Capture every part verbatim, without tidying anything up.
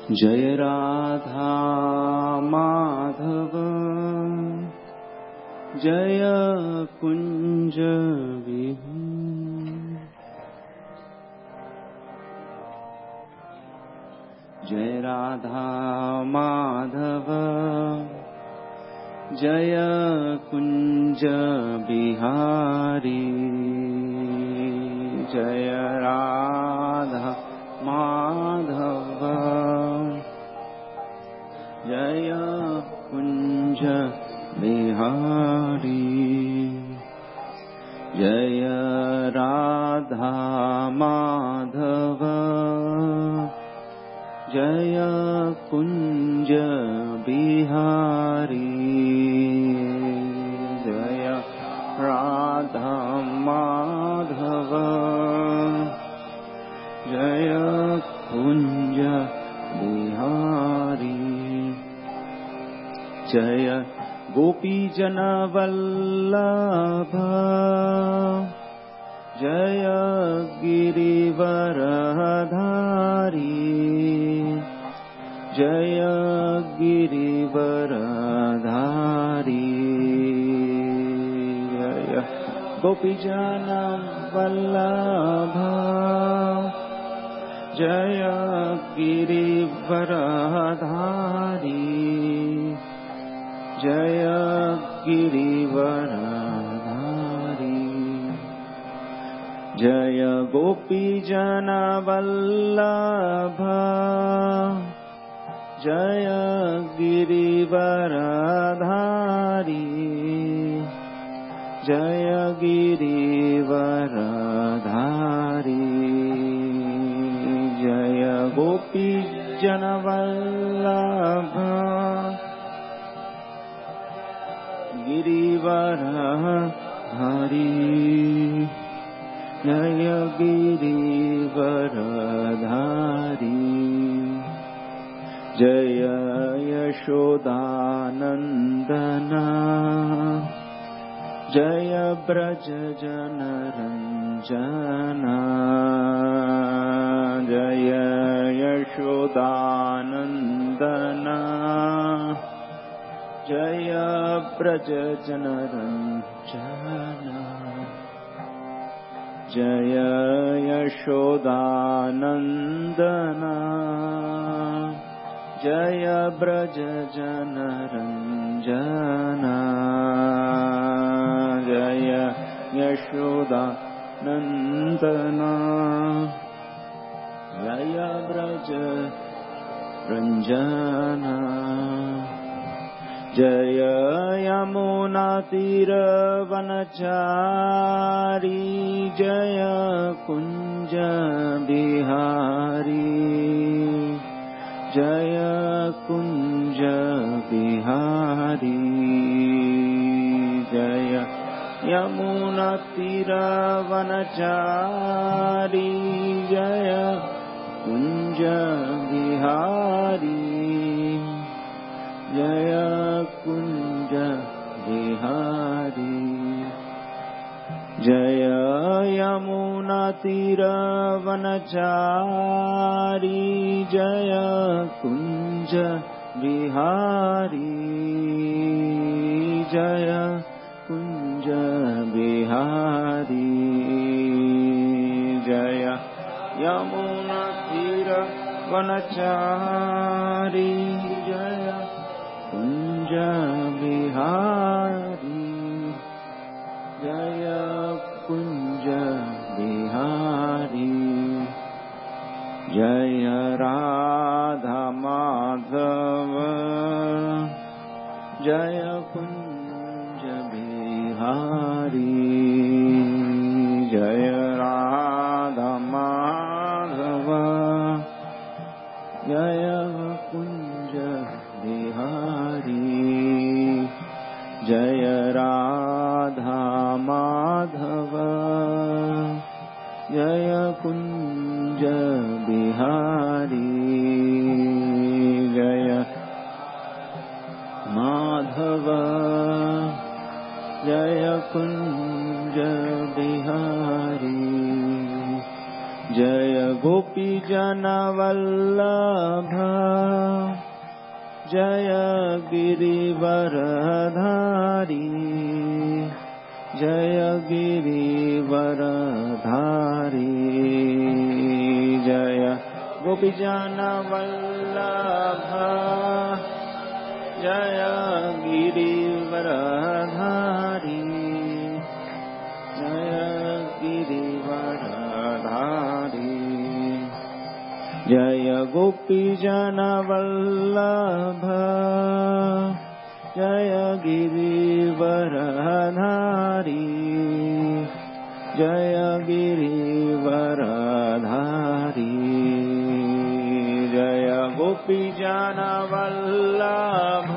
जय राधा माधव जय कुंज विहारी। जय राधा माधव जय कुंज बिहारी। जय राधा माधव जय कुंज बिहारी। जय राधा माधव जय कुंज बिहारी। जय राधा माधव जय कुंज बिहारी। जय गोपी जन वल्लभ जय गिरिवरधारी। जय गिरिवरधारी। जय गोपी जन वल्लभ जय गिरिवरधारी। जय गिरिवरधारी। जय गोपी जन वल्लभ जय गिरिवरधारी। जय गिरिवरधारी। जय गोपी जन वल्लभ गिरिवरधारी। जय गिरिवरधारी। जय यशोदानंदन जय ब्रज जनरंजन। जय यशोदानंदन जय ब्रज जनरंजन। जय यशोदानंदन जय ब्रज जनरंजन। जय यशोदानंदन जय ब्रज रंजन। जय यमुना तीर वनचारी जय कुंज बिहारी। जय कुंज बिहारी। जय यमुना तीर वनचारी जय कुंज बिहारी। जय कुंज बिहारी। जय यमुना तीर वनचारी जय कुंज बिहारी। जय कुंज बिहारी। जय यमुना तीर वनचारी जय कुंज बिहारी। जय कुंज बिहारी। जय राधा माधव जय कुंज बिहारी। जय राधा माधव जय कुंज बिहारी। जय राधा माधव जय कुंज बिहारी। जय माधव जय कुंज बिहारी। जय गोपी जन वल्लभ जय गिरिवरधारी जय गिरिवरधारी जय गोपीजनवल्लभ जय गिरिवरधारी जय गिरिवरधारी जय गोपीजनवल्लभ जय गिरिवरधारी जय गिरिवरधारी जय गोपीजनवल्लभ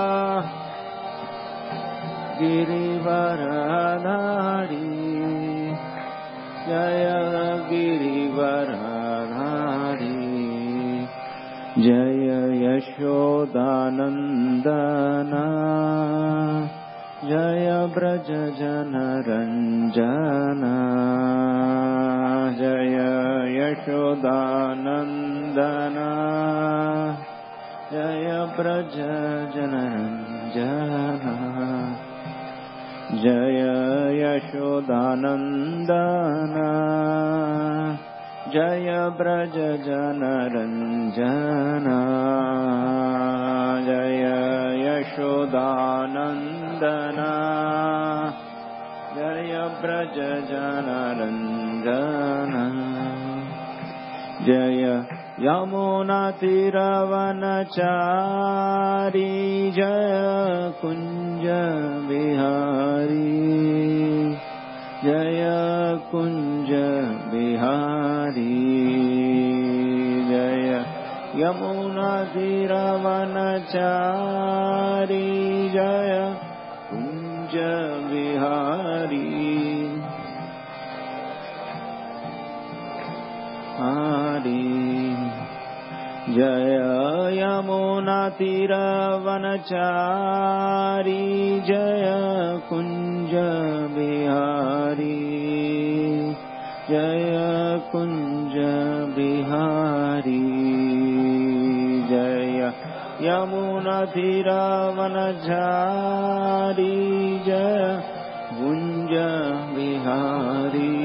गिरिवरधारी जय गिरिवरधारी जय यशोदानंदन जय ब्रज जनरंजन जय यशोदानंदन जय ब्रज जनरंजन जय यशोदानंदन जय ब्रज जनरंजन जय यशोदानंदन जय ब्रज जनरंजन जय यमुनातीरवनचारी जय कुंज बिहारी जय कुंज बिहारी जय यमुनातीरवनचारी जय कुंज बिहारी हरि जय यमुनातीरवनचारी जय कुंज बिहारी जय कुंज बिहारी जय यमुनातीरवनचारी जय कुंज बिहारी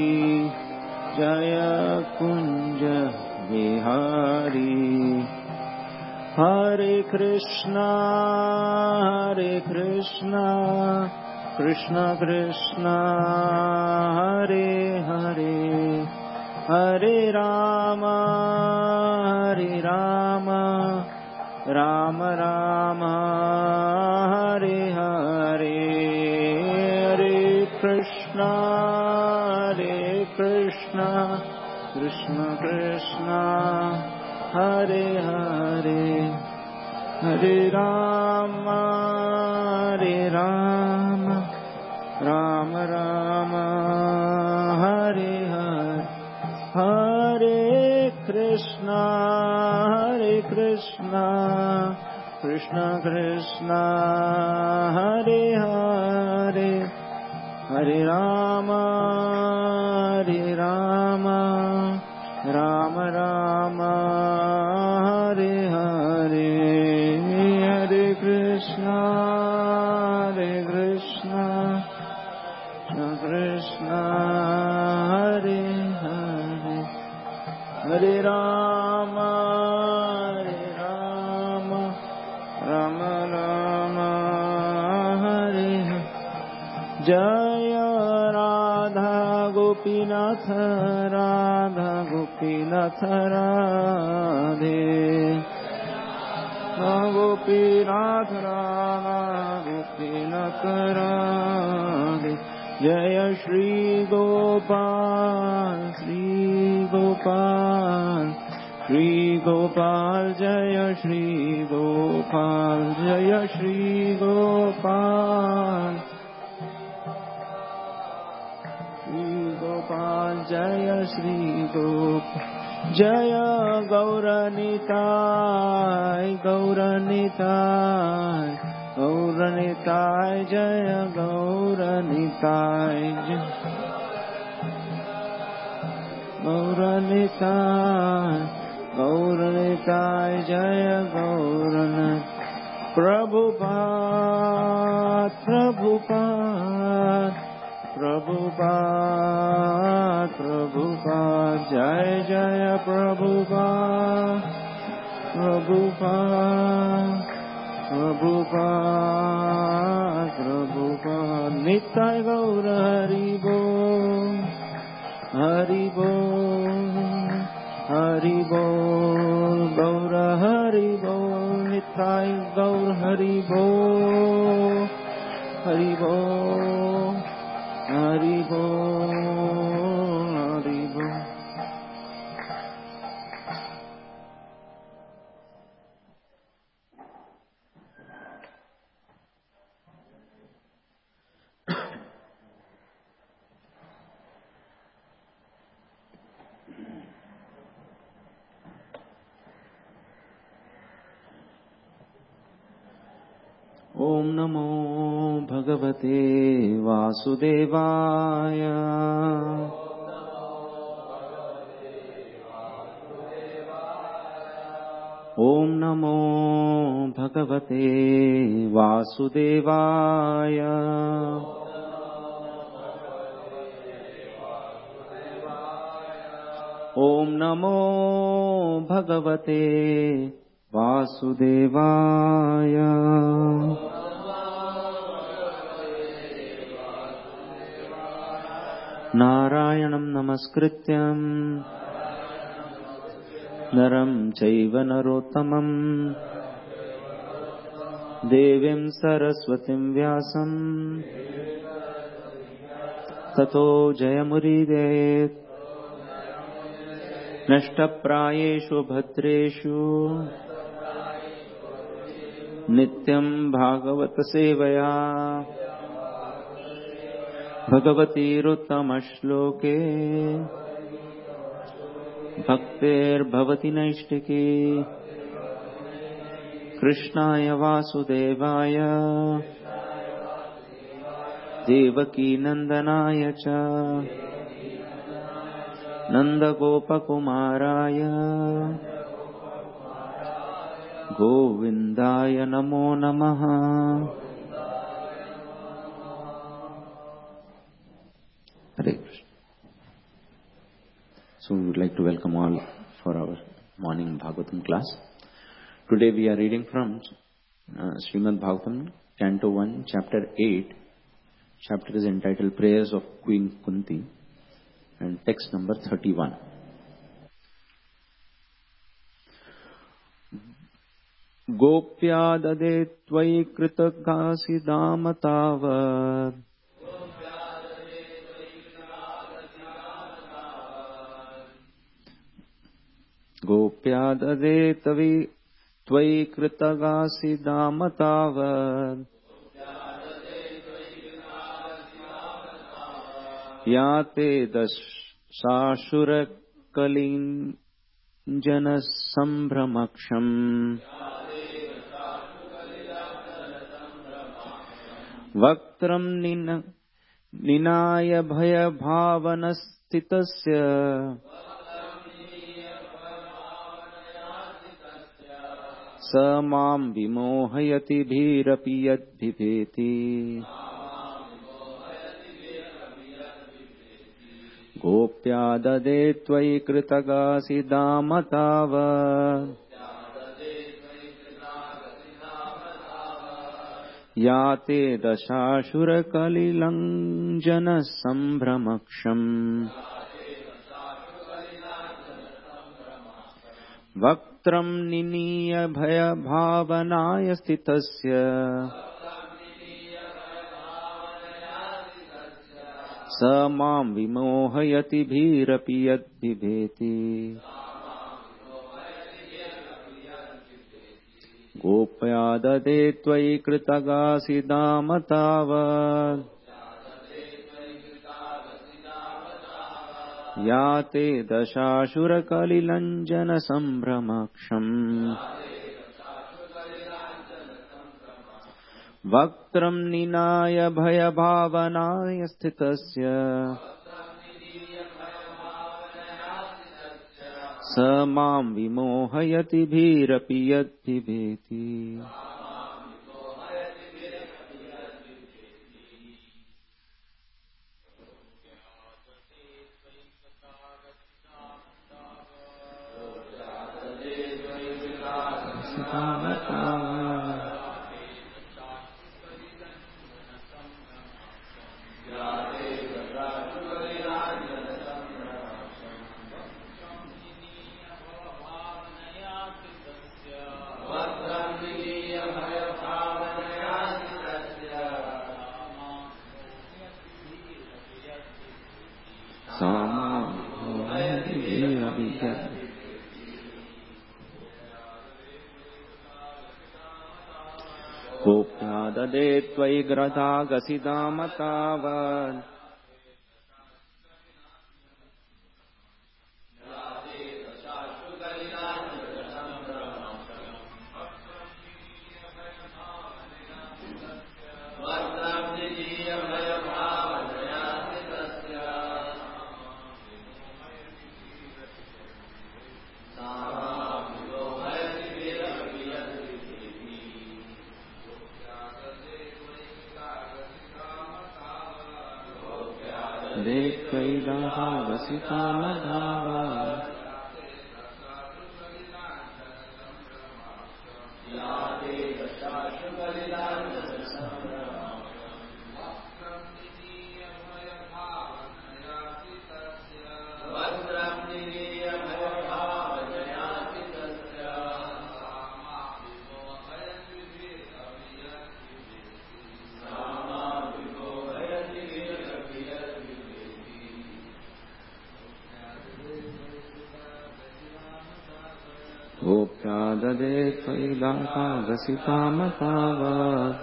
जय कुंज बिहारी हरे कृष्णा हरे कृष्णा कृष्ण कृष्ण हरे हरे हरे राम हरे राम राम राम हरे हरे हरे कृष्णा हरे कृष्णा कृष्ण कृष्ण हरे हरे हरे राम हरे राम राम राम हरे हरे हरे कृष्णा हरे कृष्णा कृष्ण कृष्ण हरे हरे हरे राम हरे राम राम राम हरे हरे हरे कृष्णा हरे कृष्णा कृष्ण हरे हरे हरे राम हरे राम राम राम हरे हरे जय राधा गोपीनाथ राधा गोपीनाथ राधे गोपीनाथ राधा गोपीनाथ राधे जय श्री गोपाल श्री गोपाल श्री गोपाल जय श्री गोपाल जय श्री गोपाल गोपाल जय श्री गोपाल जय गौरनिताय गौरनिताय गौरनिताय जय गौरनिताय गौरनिताय गौरनिताय जय Gauran Prabhupada, Prabhupada, Prabhupada, Prabhupada, Jai Jaya Prabhupada, Prabhupada, Prabhupada, Prabhupada, Nitai Gaur Hari Bol, Hari Bol, Hari Bol, Gaur Hari Bol, Nitai Gaur Hari Bol, Hari Bol, Hari Bol, Hari Bol. Om Namo Bhagavate Vasudevaya. Om Namo Bhagavate Vasudevaya. Om Namo Bhagavate Vasudevaya. Narayanam namaskrityam naram chaiva narottamam devim saraswatim vyasam tato jayamudidayet nashtaprayeshu bhadreshu nityam bhagavata sevaya भगवतीरुत्तमश्लोके भक्तेर्भवति नैष्टिकी कृष्णाय वासुदेवाय देवकी नंदनाय च नंदगोपकुमाराय गोविन्दाय नमो नमः। Hare Krishna. So we would like to welcome all for our morning Bhagavatam class. Today we are reading from uh, Srimad Bhagavatam, Canto one, Chapter eight. Chapter is entitled Prayers of Queen Kunti and text number thirty-one. Gopya dade tvai kritagasi damatavad Gopya dade tavi tvai kritagasi damatavad Yate dasashura kalin janas sambhramaksham Vaktram nina ninaya bhaya bhavanastitasya Samam vimohayati bhirapi yadbhiveti Gopya dade tvai kritagasi damatava Yate dashashura kalilanjana sambhramaksham Vaktram niniya bhaya bhavanaya stitasya Samam vimohayati bhirapi yadbhiveti Gopya dade tvai kritagasi damatavad Yate dashashura kalilanjana sambhramaksham Vaktram ninaya bhaya bhavanaya stitasya Samam vimohayati bhirapi yadbhiveti गोप्याददे त्वयि ग्रथागसितामतावन् गोप्याददे त्वयि ग्रथागसितामतावन्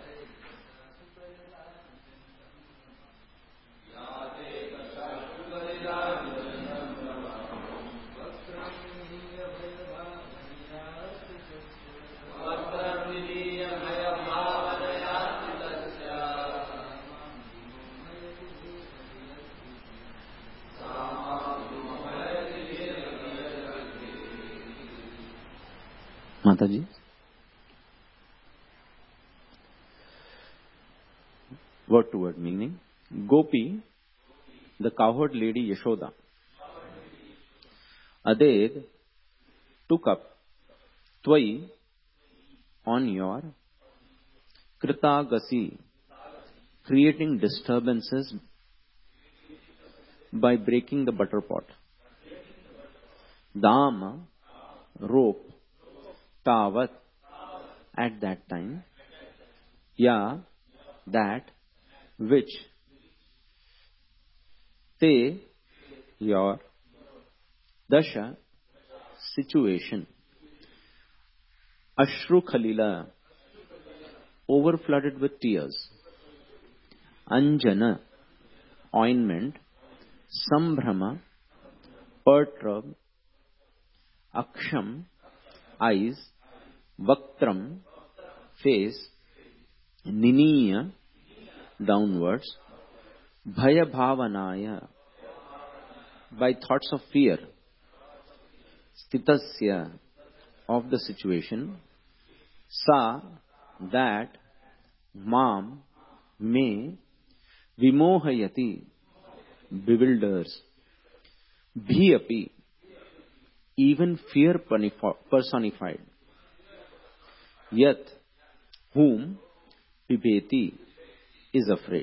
Mataji. Word to word meaning. Gopi, the cowherd lady Yashoda. Aded took up Twai on your Kritagasi, creating disturbances by breaking the butter pot. Dama, rope. Tavat, at that time. Ya, that, which. Te, your. Dasha, situation. Ashru Khalila, overflooded with tears. Anjana, ointment. Sambhrama, perturb. Aksham, eyes. Vaktram, face. Niniya, downwards. Bhaya bhavanaya, by thoughts of fear. Stitasya, of the situation. Sa, that. Mam, me. Vimohayati, bewilders. Bhiyapi, even fear personified. Yat, whom. Pibeti, is afraid.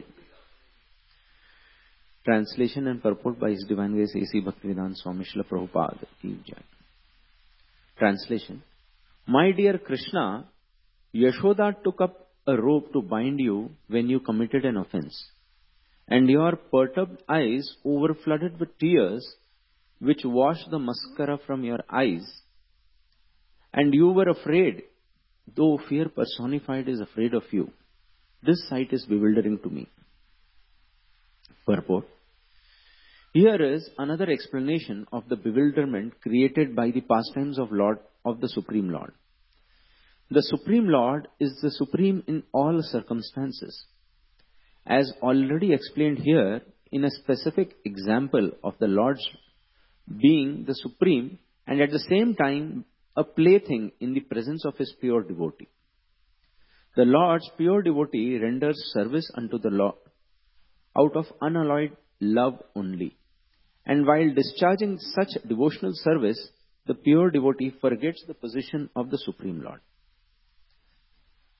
Translation and purport by His Divine Grace A C Bhaktivedanta Swami Srila Prabhupada Ki Jai. Translation. My dear Krishna, Yashoda took up a rope to bind you when you committed an offense, and your perturbed eyes overflooded with tears, which washed the mascara from your eyes, and you were afraid, though fear personified is afraid of you. This sight is bewildering to me. Purport. Here is another explanation of the bewilderment created by the pastimes of Lord of the Supreme Lord. The Supreme Lord is the supreme in all circumstances. As already explained here, in a specific example of the Lord's being the supreme and at the same time a plaything in the presence of his pure devotee. The Lord's pure devotee renders service unto the Lord out of unalloyed love only. And while discharging such devotional service, the pure devotee forgets the position of the Supreme Lord.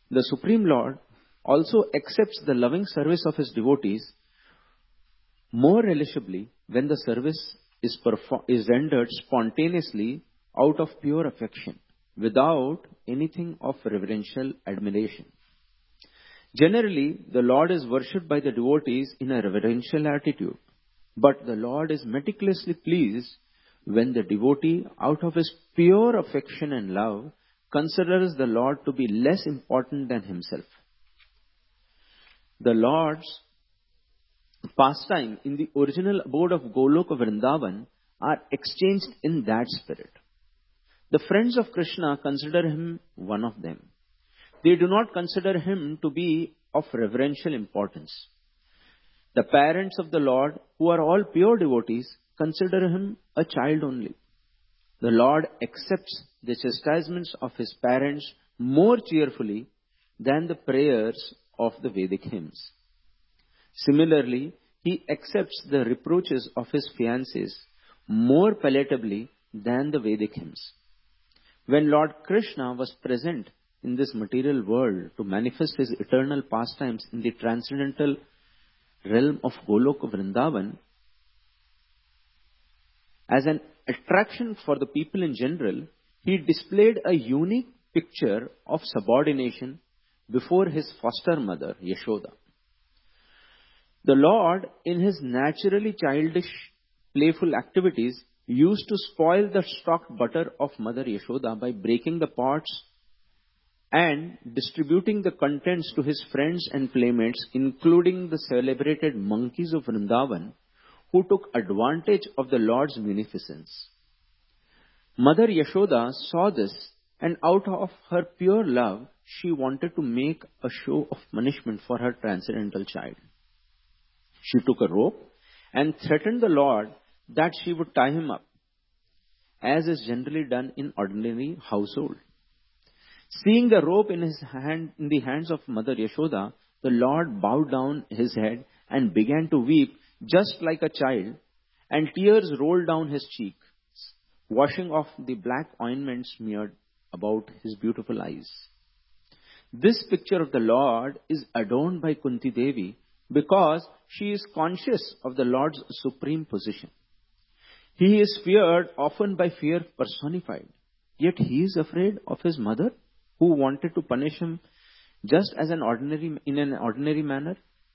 the Supreme Lord also accepts the loving service of his devotees more relishably when the service is, perform- is rendered spontaneously out of pure affection, without anything of reverential admiration. Generally, the Lord is worshipped by the devotees in a reverential attitude, but the Lord is meticulously pleased when the devotee, out of his pure affection and love, considers the Lord to be less important than himself. The Lord's pastime in the original abode of Goloka Vrindavan are exchanged in that spirit. The friends of Krishna consider him one of them. They do not consider him to be of reverential importance. The parents of the Lord, who are all pure devotees, consider him a child only. The Lord accepts the chastisements of his parents more cheerfully than the prayers of the Vedic hymns. Similarly, he accepts the reproaches of his fiancés more palatably than the Vedic hymns. When Lord Krishna was present in this material world to manifest his eternal pastimes in the transcendental realm of Goloka Vrindavan, as an attraction for the people in general, he displayed a unique picture of subordination before his foster mother, Yashoda. The Lord, in his naturally childish, playful activities, used to spoil the stocked butter of Mother Yashoda by breaking the pots and distributing the contents to his friends and playmates, including the celebrated monkeys of Vrindavan, who took advantage of the Lord's munificence. Mother Yashoda saw this, and out of her pure love, she wanted to make a show of punishment for her transcendental child. She took a rope and threatened the Lord that she would tie him up, as is generally done in ordinary household. Seeing the rope in his hand, in the hands of Mother Yashoda, the Lord bowed down his head and began to weep just like a child, and tears rolled down his cheeks, washing off the black ointment smeared about his beautiful eyes. This picture of the Lord is adorned by Kunti Devi because she is conscious of the Lord's supreme position. He is feared often by fear personified, yet he is afraid of his mother, who wanted to punish him just as an ordinary in an ordinary manner.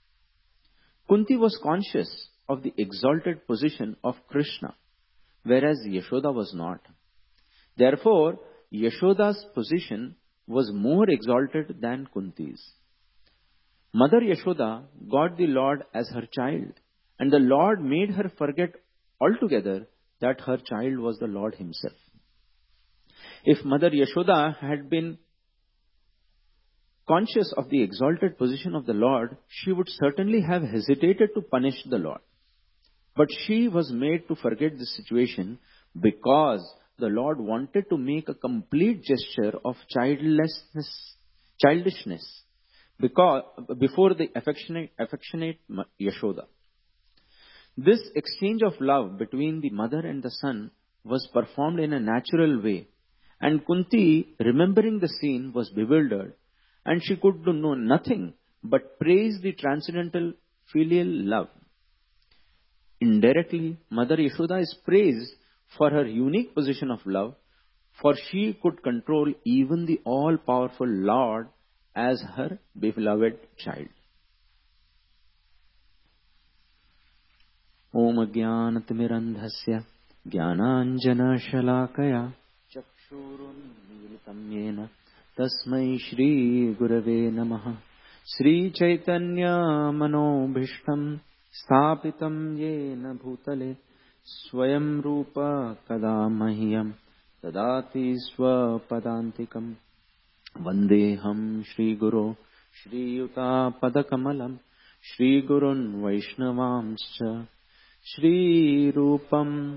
Kunti was conscious of the exalted position of Krishna, whereas Yashoda was not. Therefore, Yashoda's position was more exalted than Kunti's. Mother Yashoda got the Lord as her child, and the Lord made her forget altogether that her child was the Lord himself. If Mother Yashoda had been conscious of the exalted position of the Lord, she would certainly have hesitated to punish the Lord. But she was made to forget this situation because the Lord wanted to make a complete gesture of childlessness, childishness because, before the affectionate, affectionate Yashoda. This exchange of love between the mother and the son was performed in a natural way, and Kunti, remembering the scene, was bewildered, and she could do no nothing but praise the transcendental filial love. Indirectly, Mother Yashoda is praised for her unique position of love, for she could control even the all-powerful Lord as her beloved child. Om Jnanatimirandhasya Jnananjana Shalakaya Chakshurun Militam Yena Tasmai Shri Gurave Namaha Sri Chaitanya Manobhishtam Sthapitam Yena Bhutale Swayam Rupa Kadamahyam Tadati Swapadantikam Vandeham Shri Guru Shri Yuta Padakamalam Shri Gurun Vaishnavamscha Shri Rupam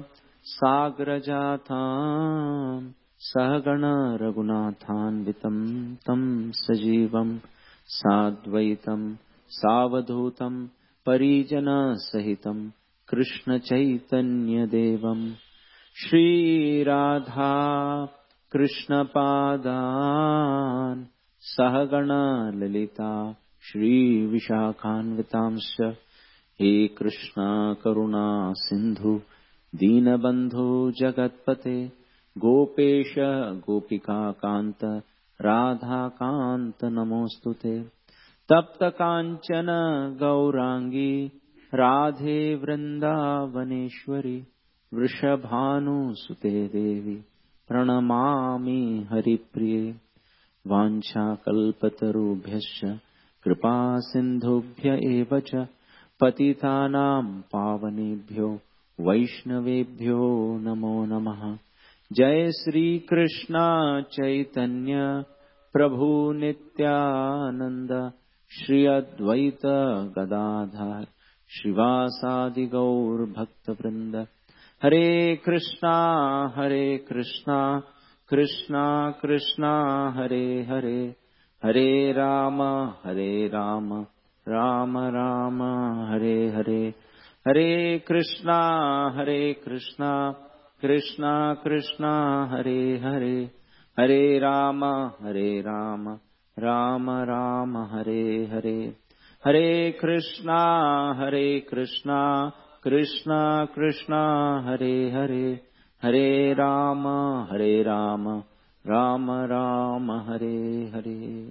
Sagrajatham Sahagana Raghunathan Vitam Tam Sajivam Sadvaitam Savadhutam Parijana Sahitam Krishna Chaitanya Devam Shri Radha Krishna Padan Sahagana Lalita Shri Vishakhanvitamsya He Krishna Karuna Sindhu Deenabandhu Jagatpate Gopesha Gopika Kanta Radha Kanta Namostute Tapta Kanchana Gaurangi Radhe Vrindavaneshwari Vrishabhanu Sute Devi Pranamami Haripriye Vancha Kalpatarubhyascha Kripa Sindhubhya Evacha Patitanam Pavanebhyo Vaishnavebhyo Namo Namaha Jai Sri Krishna Chaitanya Prabhu Nityananda Shri Advaita Gadadhar Shrivasadi Gaur Bhakta Vrinda Hare Krishna Hare Krishna Krishna Krishna Hare Hare Hare Rama Hare Rama Rama Rama Hare Hare Hare Krishna Hare Krishna Krishna Krishna Hare Hare Hare Rama Hare Rama Rama Rama Hare Hare Hare Krishna Hare Krishna Krishna Krishna Hare Hare Hare Rama Hare Rama Rama Rama Hare Hare.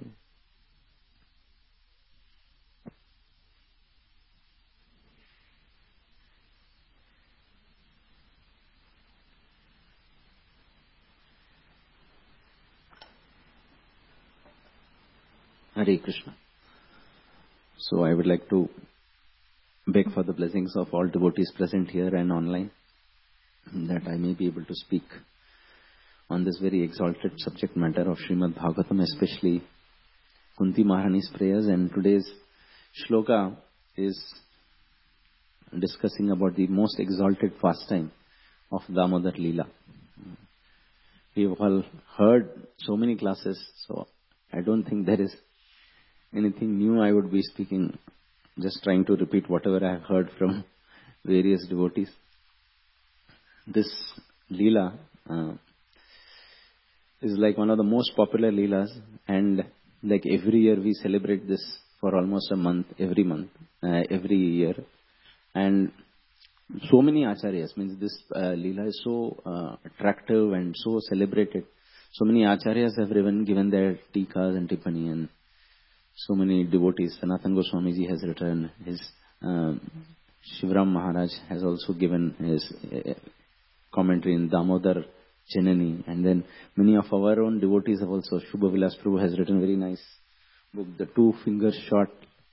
Hare Krishna. So I would like to beg for the blessings of all devotees present here and online, that I may be able to speak on this very exalted subject matter of Srimad Bhagavatam, especially Kunti Maharani's prayers. And today's shloka is discussing about the most exalted pastime of Damodar Leela. We've all heard so many classes, so I don't think there is anything new I would be speaking, just trying to repeat whatever I have heard from various devotees. This Leela uh, is like one of the most popular Leelas, and like every year we celebrate this for almost a month, every month, uh, every year. And so many acharyas, means this uh, Leela is so uh, attractive and so celebrated. So many acharyas have even given their tikas and tippani, and so many devotees. Sanatana Goswami ji has written, his um, Shivram Maharaj has also given his uh, commentary in Damodar Janani, and then many of our own devotees have also. Shubha Vilas Prabhu has written a very nice book, The Two Fingers Shot,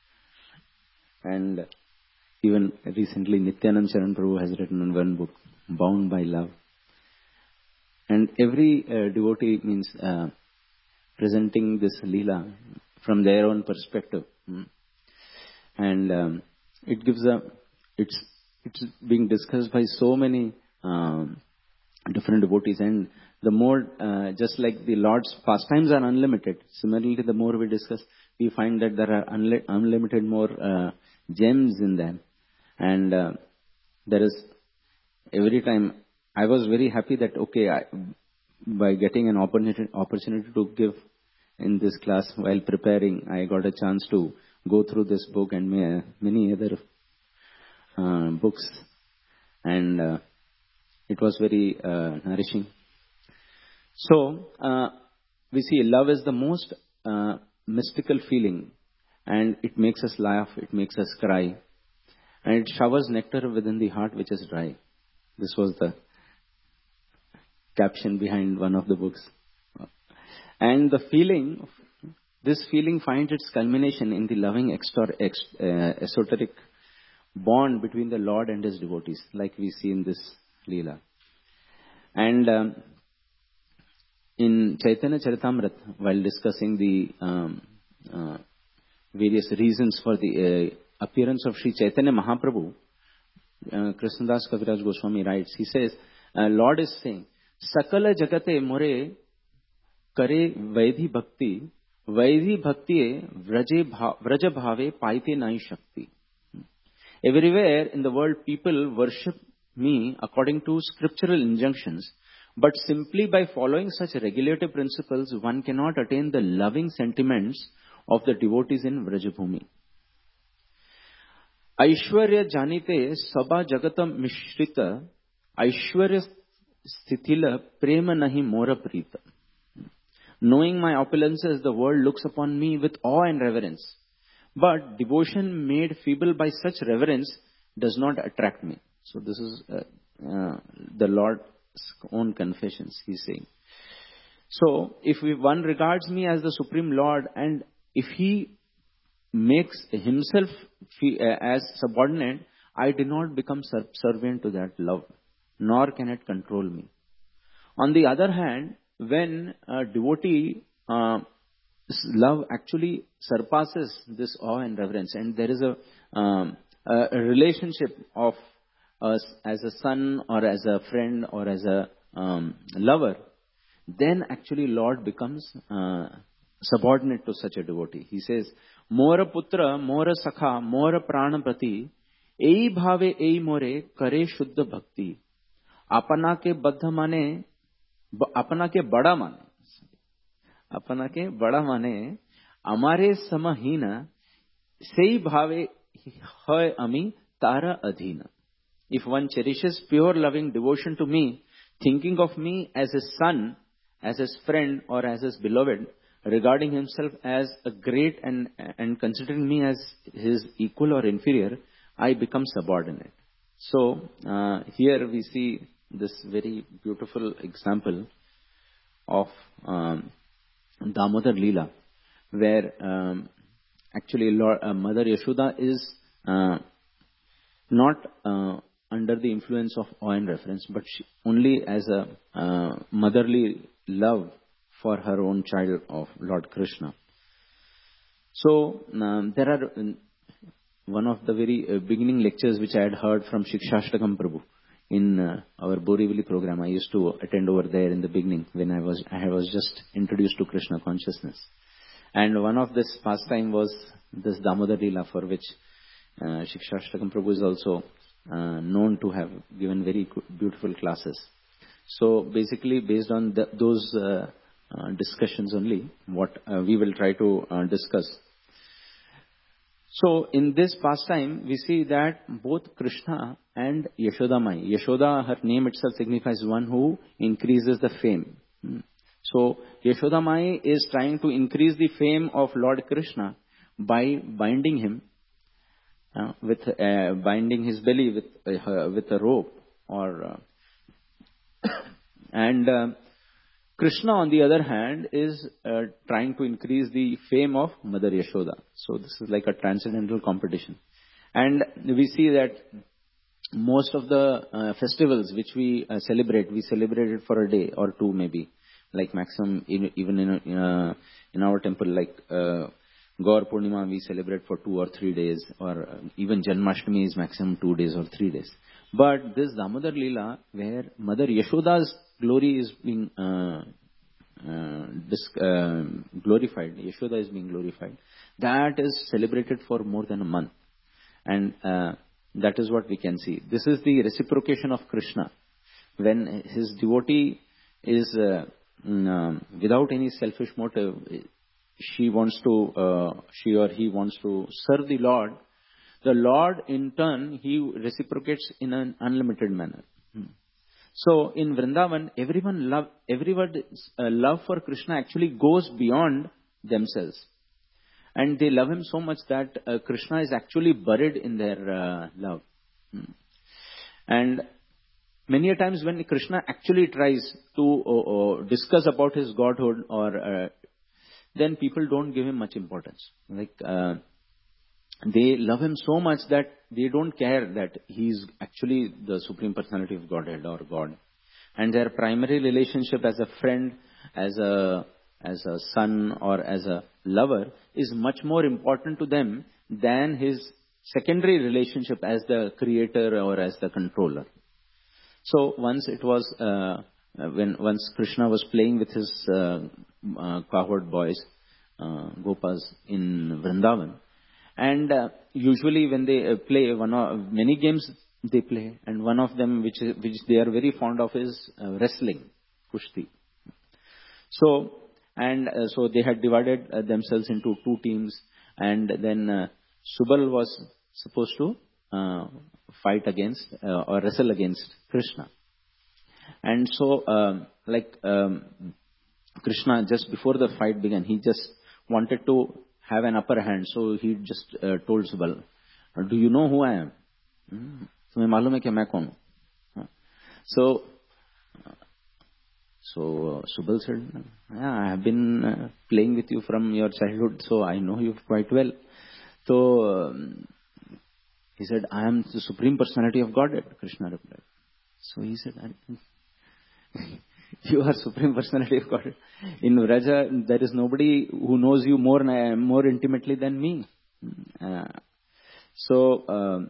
and even recently Nityanand Charan Prabhu has written one book, Bound by Love. And every uh, devotee means uh, presenting this Leela from their own perspective, and um, it gives a it's it's being discussed by so many um, different devotees. And the more uh, just like the Lord's pastimes are unlimited, similarly the more we discuss, we find that there are unli- unlimited more uh, gems in them. And uh, there is every time I was very happy that okay I, by getting an opportunity opportunity to give in this class, while preparing, I got a chance to go through this book and many other uh, books, and uh, it was very uh, nourishing. So, uh, we see love is the most uh, mystical feeling, and it makes us laugh, it makes us cry, and it showers nectar within the heart which is dry. This was the caption behind one of the books. And the feeling, this feeling finds its culmination in the loving extor- ex- uh, esoteric bond between the Lord and His devotees, like we see in this Leela. And um, in Chaitanya Charitamrita, while discussing the um, uh, various reasons for the uh, appearance of Sri Chaitanya Mahaprabhu, uh, Krishnadas Kaviraj Goswami writes, he says, uh, Lord is saying, Sakala Jagate More Kare Vaidhi Bhakti, Vaidhi Bhakti Vraja Bhave Paite Nai Shakti. Everywhere in the world, people worship me according to scriptural injunctions, But simply by following such regulative principles, one cannot attain the loving sentiments of the devotees in Vrajabhumi. Aishwarya janite sabha jagatam mishrita, Aishwarya sthitila prema nahi mora prita. Knowing my opulences, the world looks upon me with awe and reverence. But devotion made feeble by such reverence does not attract me. So this is uh, uh, the Lord's own confessions, he's saying. So if we, one regards me as the Supreme Lord, and if he makes himself uh, as subordinate, I do not become subservient to that love, nor can it control me. On the other hand, when a devotee uh, love actually surpasses this awe and reverence, and there is a, um, a relationship of us as a son or as a friend or as a um, lover, then actually Lord becomes uh, subordinate to such a devotee. He says, Mora putra, mora sakha, mora pranapati, ei bhave ei more kare shuddha bhakti. Apana ke baddha mane, apana ke bada mane. अपना के बड़ा माने अमारे समहीन सेई भावे है अमी तारा अधीन. If one cherishes pure loving devotion to me, thinking of me as his son, as his friend or as his beloved, regarding himself as a great and, and considering me as his equal or inferior, I become subordinate. So uh, here we see this very beautiful example of um, Damodar Leela, where um, actually Lord, uh, Mother Yashoda is uh, not uh, under the influence of awe and reverence, but she, only as a uh, motherly love for her own child of Lord Krishna. So um, there are um, one of the very uh, beginning lectures which I had heard from Shikshashtakam Prabhu in uh, our Borivali program. I used to attend over there in the beginning when I was I was just introduced to Krishna consciousness. And one of this pastime was this Damodar Leela, for which uh, Shikshashtakam Prabhu is also uh, known to have given very beautiful classes. So basically based on the, those uh, uh, discussions only, what uh, we will try to uh, discuss. So in this pastime, we see that both Krishna and Yashoda Mai, Yashoda, her name itself signifies one who increases the fame. So Yashoda Mai is trying to increase the fame of Lord Krishna by binding him uh, with uh, binding his belly with uh, with a rope, or uh, and uh, Krishna, on the other hand, is uh, trying to increase the fame of Mother Yashoda. So this is like a transcendental competition. And we see that most of the uh, festivals which we uh, celebrate, we celebrate it for a day or two maybe. Like maximum, in, even in, in, uh, in our temple, like uh, Gaur Purnima, we celebrate for two or three days. Or uh, even Janmashtami is maximum two days or three days. But this Damodar Leela, where Mother Yashoda's glory is being uh, uh, disc, uh, glorified, Yashoda is being glorified, that is celebrated for more than a month. And uh, that is what we can see. This is the reciprocation of Krishna. When his devotee is uh, um, without any selfish motive, she wants to, uh, she or he wants to serve the Lord, the Lord in turn, he reciprocates in an unlimited manner. Hmm. So in Vrindavan, everyone love, everyone's uh, love for Krishna actually goes beyond themselves. And they love him so much that uh, Krishna is actually buried in their uh, love. Hmm. And many a times when Krishna actually tries to uh, uh, discuss about his godhood, or uh, then people don't give him much importance. Like uh, they love him so much that they don't care that he is actually the Supreme Personality of Godhead or God. And their primary relationship as a friend, as a as a son, or as a lover is much more important to them than his secondary relationship as the creator or as the controller. So once it was, uh, when once Krishna was playing with his uh, uh, cowherd boys, uh, Gopas in Vrindavan, and uh, usually when they uh, play, one of, many games they play, and one of them which which they are very fond of is uh, wrestling. kushti. So, and uh, so they had divided uh, themselves into two teams, and then uh, Subal was supposed to uh, fight against uh, or wrestle against Krishna. And so, um, like um, Krishna, just before the fight began, he just wanted to have an upper hand. So he just uh, told Subal, "Do you know who I am? तुम्हें मालूम है कि मैं कौन हूँ?" So, so Subal said, "Yeah, I have been uh, playing with you from your childhood, so I know you quite well." So um, he said, "I am the Supreme Personality of Godhead," Krishna replied. So he said, "You are Supreme Personality of Godhead. In Vraja, there is nobody who knows you more more intimately than me." Uh, so um,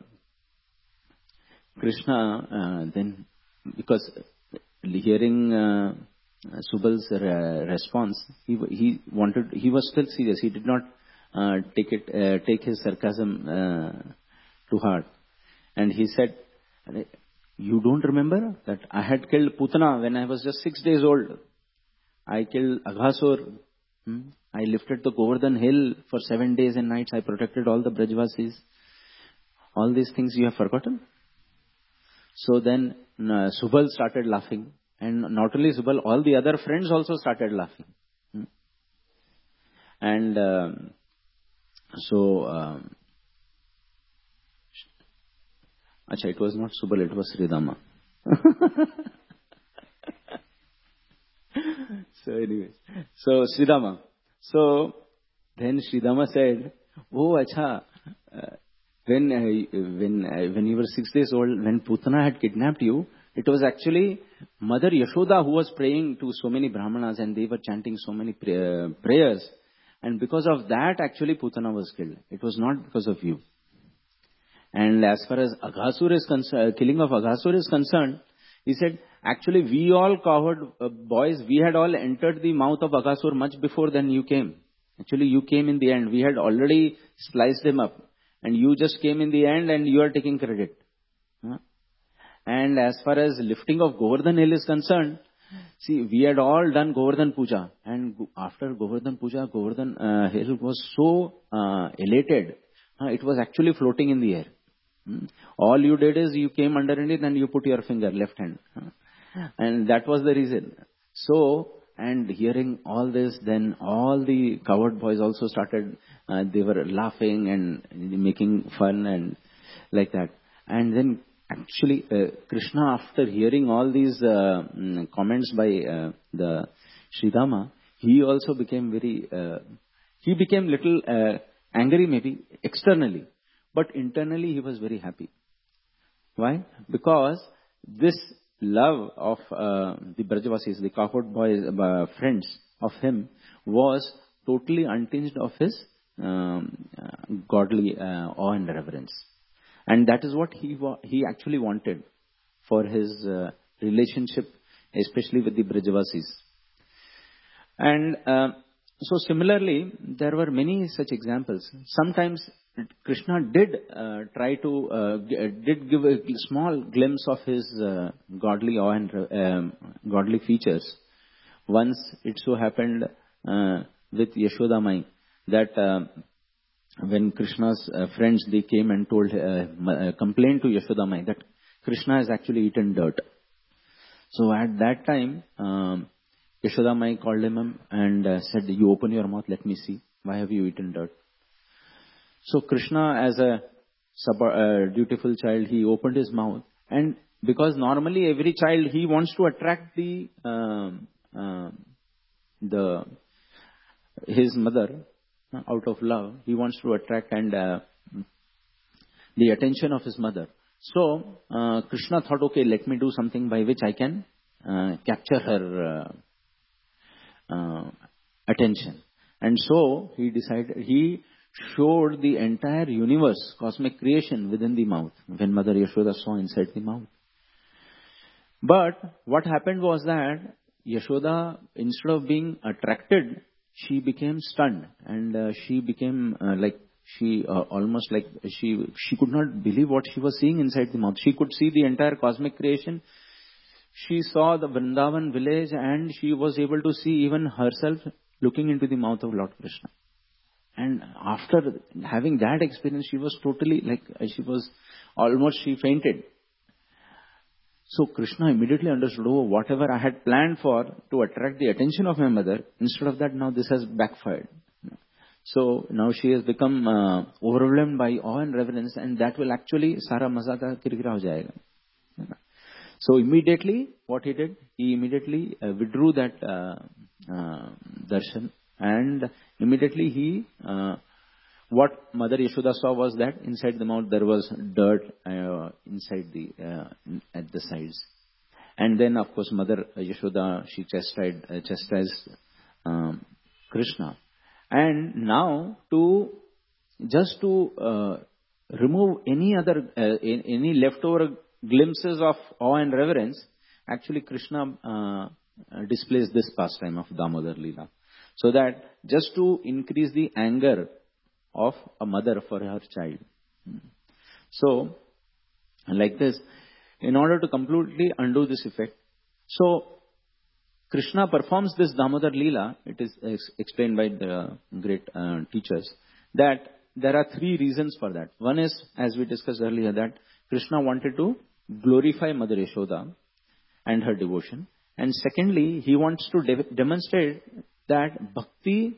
Krishna uh, then, because hearing uh, Subal's uh, response, he he wanted he was still serious. He did not uh, take it uh, take his sarcasm uh, to heart, and he said, "You don't remember that I had killed Putana when I was just six days old? I killed Aghasur. Hmm? I lifted the Govardhan hill for seven days and nights. I protected all the Brajvasis. All these things you have forgotten?" So then uh, Subal started laughing. And not only Subal, all the other friends also started laughing. Hmm? And um, so... Um, Achha, it was not Subal, it was Sridama. So anyways, so Sridama. So then Sridama said, "Oh, Achha, uh, when uh, when uh, when you were six days old, when Putana had kidnapped you, it was actually Mother Yashoda who was praying to so many Brahmanas, and they were chanting so many pray- uh, prayers. And because of that, actually Putana was killed. It was not because of you. And as far as Aghasur is concerned, killing of Aghasur is concerned, he said, actually we all cowherd uh, boys, we had all entered the mouth of Aghasur much before then you came. Actually you came in the end. We had already sliced him up. And you just came in the end and you are taking credit." Huh? And as far as lifting of Govardhan hill is concerned, see, we had all done Govardhan Puja. And after Govardhan Puja, Govardhan uh, hill was so uh, elated. Uh, it was actually floating in the air. Hmm? All you did is you came underneath and you put your finger, left hand. Uh, and that was the reason. So, and hearing all this, then all the coward boys also started, uh, they were laughing and making fun and like that. And then actually, uh, Krishna, after hearing all these uh, comments by uh, the Sridama, he also became very, uh, he became little uh, angry maybe externally, but internally he was very happy. Why? Because this love of uh, the Brajavasis, the cowherd boys, uh, friends of him, was totally untinged of his um, uh, godly uh, awe and reverence. And that is what he wa- he actually wanted for his uh, relationship, especially with the Brajavasis. And uh, so similarly, there were many such examples. Sometimes Krishna did uh, try to, uh, g- did give a small glimpse of his uh, godly awe and um, godly features. Once it so happened uh, with Yashoda Mai that uh, when Krishna's uh, friends, they came and told, uh, uh, complained to Yashoda Mai that Krishna has actually eaten dirt. So at that time, um, Yashoda Mai called him and uh, said, "You open your mouth, let me see. Why have you eaten dirt?" So Krishna, as a sub- uh, dutiful child, he opened his mouth. And because normally every child, he wants to attract the, um, uh, the his mother uh, out of love. He wants to attract and uh, the attention of his mother. So uh, Krishna thought, okay, let me do something by which I can uh, capture her uh, uh, attention. And so he decided, he showed the entire universe, cosmic creation within the mouth, when Mother Yashoda saw inside the mouth. But what happened was that Yashoda, instead of being attracted, she became stunned, and uh, she became uh, like, she uh, almost like, she she could not believe what she was seeing inside the mouth. She could see the entire cosmic creation she saw the Vrindavan village and she was able to see even herself looking into the mouth of Lord Krishna. And after having that experience, she was totally like, she was almost, she fainted. So Krishna immediately understood, oh, whatever I had planned for to attract the attention of my mother, instead of that, now this has backfired. So now she has become uh, overwhelmed by awe and reverence, and that will actually, Sara maza ka kirkira ho jayega. So immediately, what he did, he immediately uh, withdrew that uh, uh, darshan, and immediately he, uh, what Mother Yashoda saw was that inside the mouth there was dirt uh, inside the, uh, at the sides. And then of course Mother Yashoda, she chastised, uh, chastised um, Krishna. And now to, just to uh, remove any other, uh, any leftover glimpses of awe and reverence, actually Krishna uh, displays this pastime of Damodar Leela. So that just to increase the anger of a mother for her child. So, like this, in order to completely undo this effect, so Krishna performs this Damodar Leela, it is explained by the great uh, teachers, that there are three reasons for that. One is, as we discussed earlier, that Krishna wanted to glorify Mother Yashoda and her devotion. And secondly, he wants to de- demonstrate that bhakti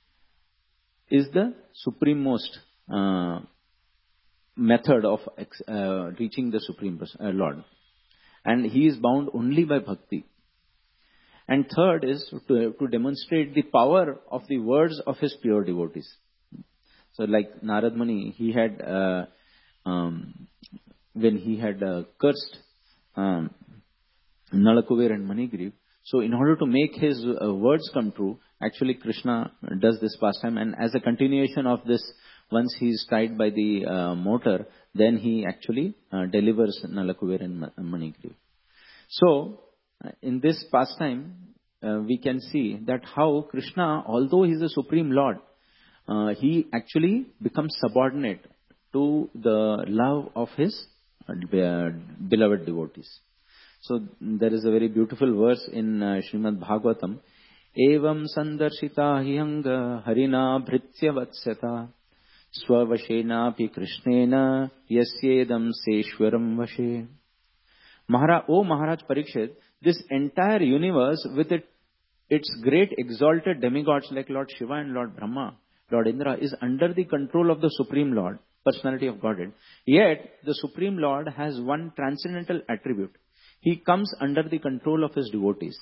is the supremost uh, method of uh, reaching the Supreme uh, Lord. And he is bound only by bhakti. And third is to, to demonstrate the power of the words of his pure devotees. So like Narad Muni, he had, uh, um, when he had uh, cursed um, Nalakuber and Manigriv, so in order to make his uh, words come true, actually Krishna does this pastime, and as a continuation of this, once he is tied by the uh, motor, then he actually uh, delivers Nalakuber and Manigriv. So, uh, in this pastime, uh, we can see that how Krishna, although he is the Supreme Lord, uh, he actually becomes subordinate to the love of his uh, beloved devotees. So there is a very beautiful verse in uh, Srimad Bhagavatam. Evam sandarshita hiyanga harina bhritya vatsata swavashena pi krishnena yasyedam seshwaram vashe. Maharaj, O Maharaj Parikshit, this entire universe with it, its great exalted demigods like Lord Shiva and Lord Brahma, Lord Indra, is under the control of the Supreme Lord, personality of Godhead. Yet the Supreme Lord has one transcendental attribute. He comes under the control of his devotees.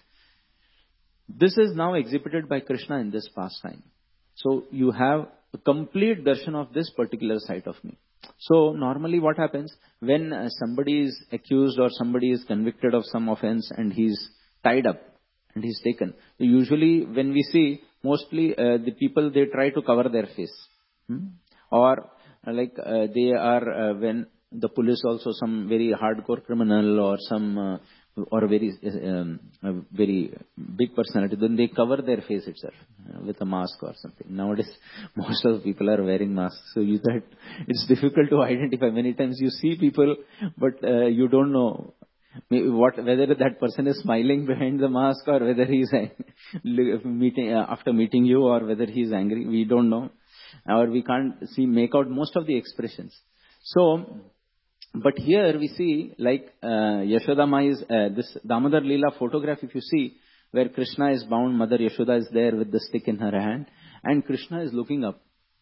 This is now exhibited by Krishna in this pastime. So you have a complete darshan of this particular side of me. So normally what happens when uh, somebody is accused or somebody is convicted of some offense and he's tied up and he's taken. Usually when we see, mostly uh, the people, they try to cover their face. Hmm? Or uh, like uh, they are, uh, when the police also, some very hardcore criminal or some, uh, or a very, um, a very big personality, then they cover their face itself uh, with a mask or something. Nowadays, most of the people are wearing masks. So you that it's difficult to identify. Many times you see people, but uh, you don't know what, whether that person is smiling behind the mask or whether he is meeting, uh, after meeting you, or whether he is angry. We don't know. Or we can't see, make out most of the expressions. So, but here we see, like uh, Yashoda Ma is, uh, this Damodar Leela photograph, if you see, where Krishna is bound, Mother Yashoda is there with the stick in her hand, and Krishna is looking up.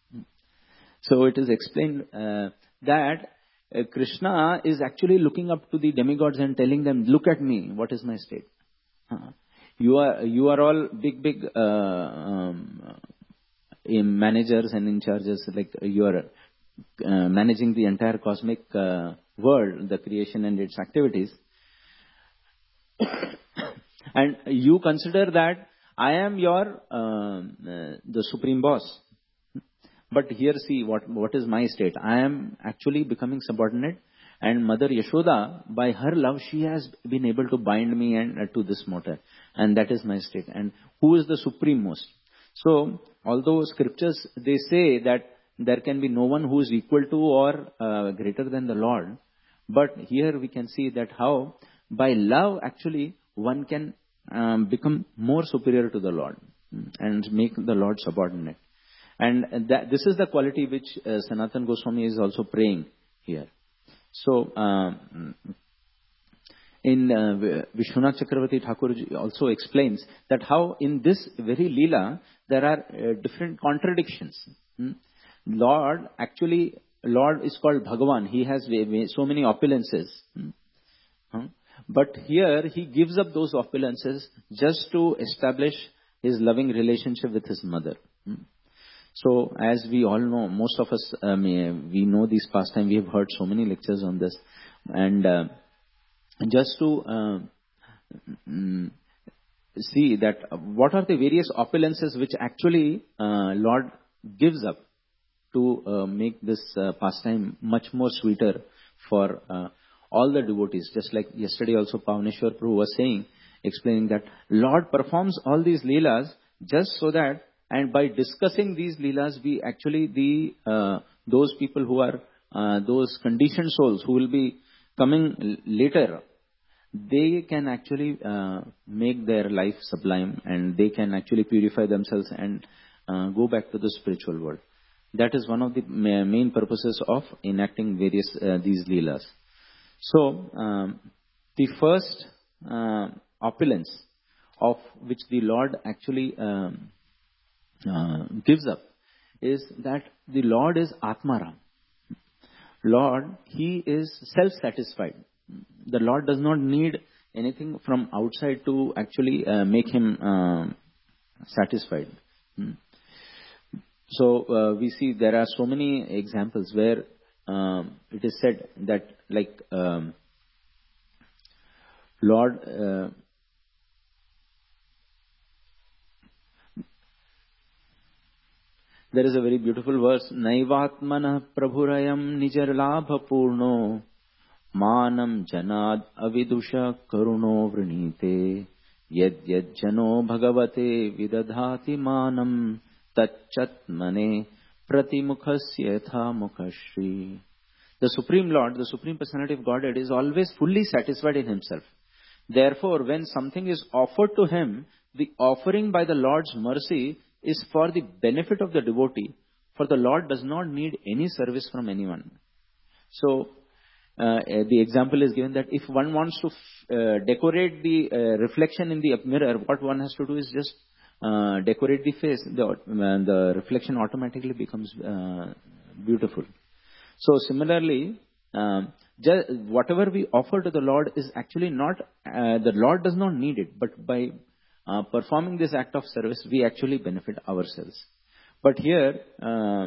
So it is explained uh, that uh, Krishna is actually looking up to the demigods and telling them, look at me, what is my state? Uh, you are you are all big, big uh, um, managers and in charges, like you are uh, managing the entire cosmic uh, world, the creation and its activities. And you consider that I am your, uh, uh, the supreme boss. But here see what, what is my state. I am actually becoming subordinate, and Mother Yashoda, by her love, she has been able to bind me and uh, to this motor. And that is my state. And who is the supreme most? So, although scriptures, they say that there can be no one who is equal to or uh, greater than the Lord, but here we can see that how by love, actually, one can um, become more superior to the Lord and make the Lord subordinate. And that, this is the quality which uh, Sanatana Goswami is also praying here. So, um, in uh, Vishwanath Chakravarti Thakur also explains that how in this very Leela, there are uh, different contradictions. Hmm? Lord, actually, Lord is called Bhagavan. He has so many opulences. Hmm? Huh? But here, he gives up those opulences just to establish his loving relationship with his mother. Hmm? So, as we all know, most of us, um, we know these pastimes. We have heard so many lectures on this. And uh, just to uh, mm, see that what are the various opulences which actually uh, Lord gives up to uh, make this uh, pastime much more sweeter for uh, all the devotees. Just like yesterday also Pavaneshwar Prabhu was saying, explaining that Lord performs all these leelas just so that, and by discussing these leelas, we actually, the uh, those people who are, uh, those conditioned souls who will be coming later, they can actually uh, make their life sublime, and they can actually purify themselves and uh, go back to the spiritual world. That is one of the main purposes of enacting various uh, these leelas. So, um, the first uh, opulence of which the Lord actually um, uh, gives up is that the Lord is Atmaram. Lord, He is self-satisfied. The Lord does not need anything from outside to actually uh, make Him uh, satisfied. Hmm. So, uh, we see there are so many examples where um, it is said that, like, um, Lord, uh, there is a very beautiful verse, Naivatmana Prabhurayam Nijar Labha Purno Manam Janad Avidusha Karuno Vrinite Yad Yad Jano Bhagavate Vidadhati Manam Tachatmane Pratimukhasya Tha Mukhashri. The Supreme Lord, the Supreme Personality of Godhead, is always fully satisfied in Himself. Therefore, when something is offered to Him, the offering by the Lord's mercy is for the benefit of the devotee, for the Lord does not need any service from anyone. So, uh, the example is given that if one wants to uh, decorate the uh, reflection in the mirror, what one has to do is just uh, decorate the face. The, uh, the reflection automatically becomes uh, beautiful. So, similarly, um, just, whatever we offer to the Lord is actually not, uh, the Lord does not need it, but by uh, performing this act of service, we actually benefit ourselves. But here, uh,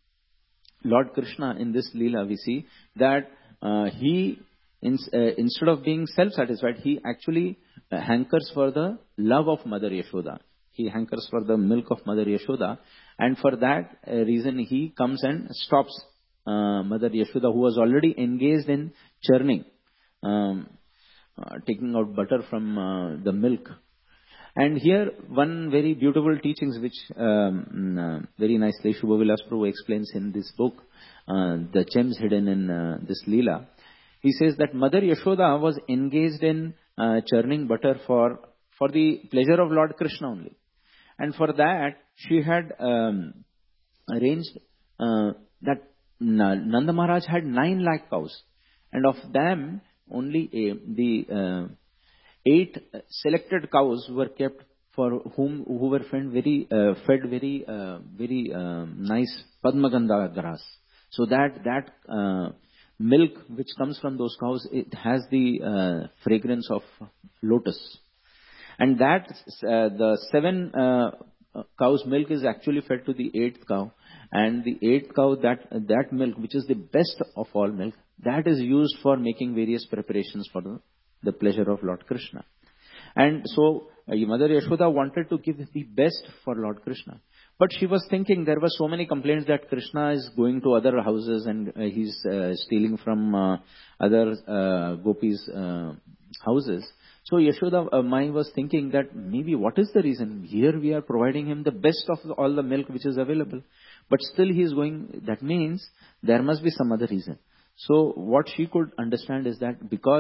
Lord Krishna, in this Leela, we see that uh, he, in, uh, instead of being self-satisfied, he actually uh, hankers for the love of Mother Yashoda. He hankers for the milk of Mother Yashoda, and for that uh, reason, he comes and stops uh, Mother Yashoda, who was already engaged in churning, um, uh, taking out butter from uh, the milk. And here, one very beautiful teachings which um, uh, very nicely Shubha Vilas Prabhu explains in this book, uh, the gems hidden in uh, this Leela. He says that Mother Yashoda was engaged in uh, churning butter for, for the pleasure of Lord Krishna only. And for that, she had um, arranged uh, that Nanda Maharaj had nine lakh cows. And of them, only a, the... Uh, Eight selected cows were kept for whom who were fed very uh, fed very uh, very uh, nice Padmagandha grass. So that that uh, milk which comes from those cows, it has the uh, fragrance of lotus, and that uh, the seven uh, cows' milk is actually fed to the eighth cow, and the eighth cow, that that milk, which is the best of all milk, that is used for making various preparations for the the pleasure of Lord Krishna. And so, uh, Mother Yashoda wanted to give the best for Lord Krishna. But she was thinking, there were so many complaints that Krishna is going to other houses and uh, he's uh, stealing from uh, other uh, gopis' uh, houses. So Yashoda uh, Mai was thinking that maybe what is the reason? Here we are providing him the best of all the milk which is available. But still he is going, that means there must be some other reason. So what she could understand is that because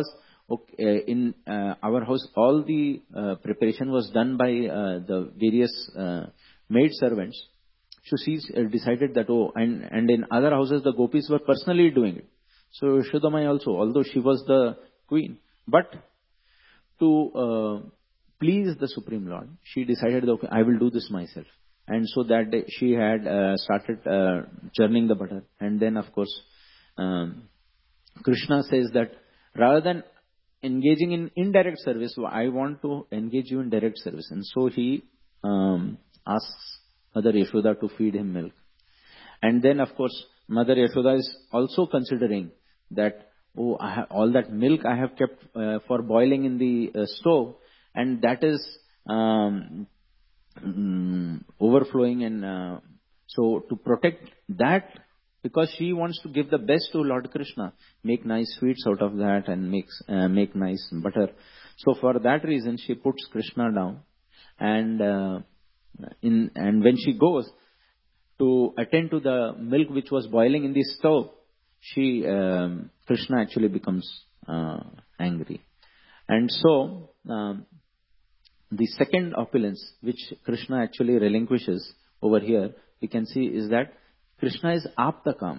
okay, uh, in uh, our house, all the uh, preparation was done by uh, the various uh, maid servants. So she uh, decided that, oh, and, and in other houses, the gopis were personally doing it. So Yashodamai also, although she was the queen, but to uh, please the Supreme Lord, she decided, okay, I will do this myself. And so that day she had uh, started uh, churning the butter. And then, of course, um, Krishna says that rather than engaging in indirect service, I want to engage you in direct service. And so he um, asks Mother Yashoda to feed him milk. And then, of course, Mother Yashoda is also considering that, oh, I have, all that milk I have kept uh, for boiling in the uh, stove, and that is um, mm, overflowing. And uh, so to protect that, because she wants to give the best to Lord Krishna, make nice sweets out of that and makes, uh, make nice butter. So for that reason, she puts Krishna down. And uh, in and when she goes to attend to the milk which was boiling in the stove, she um, Krishna actually becomes uh, angry. And so um, the second opulence which Krishna actually relinquishes over here, we can see is that Krishna is Aptakam.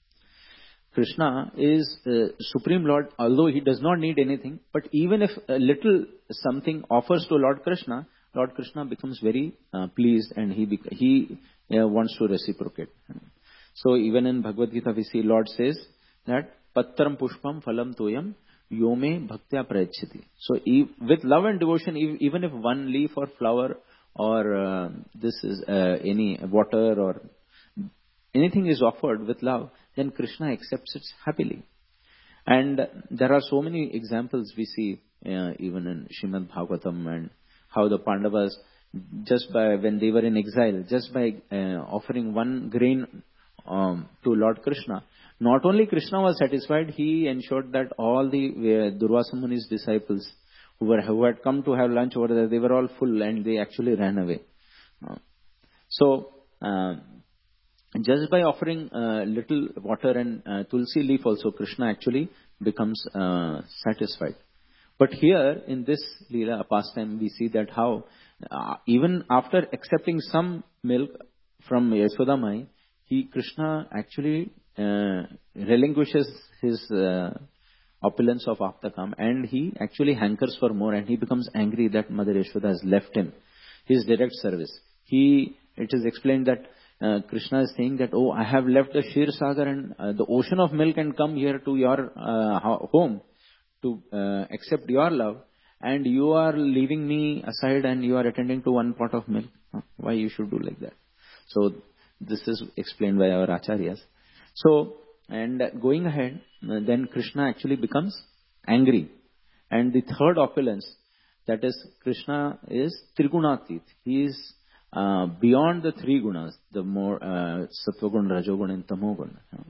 Krishna is uh, Supreme Lord, although he does not need anything, but even if a little something offers to Lord Krishna, Lord Krishna becomes very uh, pleased, and he bec- he uh, wants to reciprocate. So even in Bhagavad Gita we see Lord says that Patram Pushpam Phalam Toyam Yome Bhaktya Prayachati. So e- with love and devotion, e- even if one leaf or flower or uh, this is uh, any water or anything is offered with love, then Krishna accepts it happily. And there are so many examples we see uh, even in Srimad Bhagavatam, and how the Pandavas, just by when they were in exile, just by uh, offering one grain um, to Lord Krishna, not only Krishna was satisfied, he ensured that all the uh, Durvasa Muni's disciples who were who had come to have lunch over there, they were all full and they actually ran away. Uh, so. Uh, Just by offering uh, little water and uh, tulsi leaf also, Krishna actually becomes uh, satisfied. But here in this Leela pastime, we see that how uh, even after accepting some milk from Yashodamai, he Krishna actually uh, relinquishes his uh, opulence of Aptakam, and he actually hankers for more, and he becomes angry that Mother Yashoda has left him his direct service. He it is explained that Uh, Krishna is saying that, oh, I have left the Shir Sagar and uh, the ocean of milk and come here to your uh, home to uh, accept your love, and you are leaving me aside and you are attending to one pot of milk. Huh? Why you should do like that? So this is explained by our acharyas. So, and going ahead, uh, then Krishna actually becomes angry. And the third opulence, that is, Krishna is Trigunatit. He is Uh, beyond the three gunas, the more uh, sattva-gun, rajogun and tamogun.